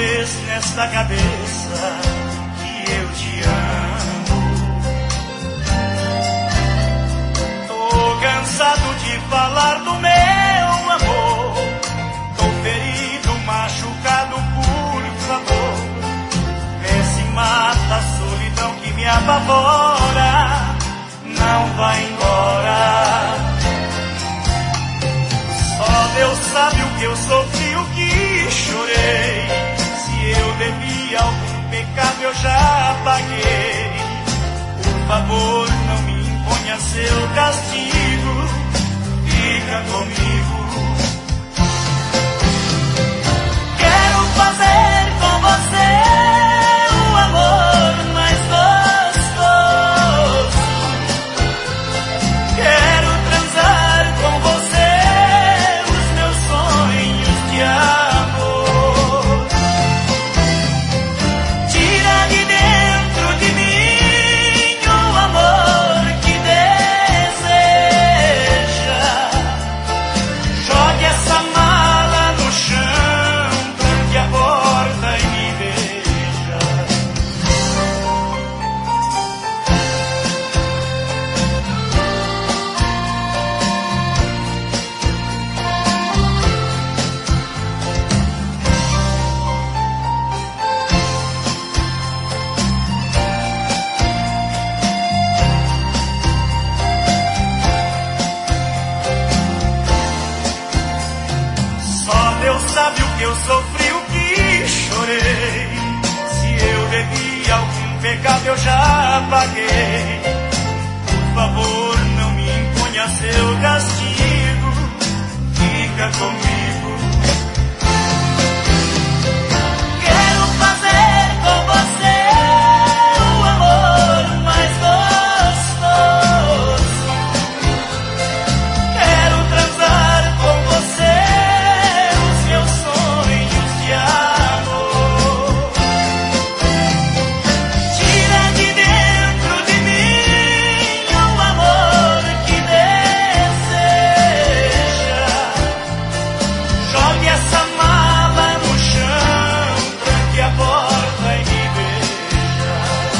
vez nesta cabeça que eu te amo. Tô cansado de falar do meu amor. Tô ferido, machucado, por favor. Vê se mata a solidão que me apavora. Não vai embora. Só Deus sabe o que eu sofri, o que chorei. Se eu devi algum pecado eu já paguei. Por favor, não me imponha seu castigo. Fica comigo. Quero fazer com você o amor mais gostoso. Quero transar com você os meus sonhos de amor. Tira de dentro de mim o amor que deseja. Jogue essa mala no chão, tranque a porta e me beija. Só Deus sabe o que eu sofri, o que chorei. Se eu devi algum pecado eu já paguei. Por favor, não me imponha seu castigo. Fica comigo. Quero fazer com você o amor mais gostoso. Quero transar com você os meus sonhos de amor. Tira de dentro de mim o amor que deseja. Jogue essa mala no chão, tranque a porta e me beija.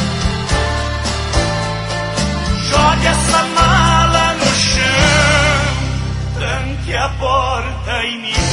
Jogue essa mala no chão, tranque a porta e me beija.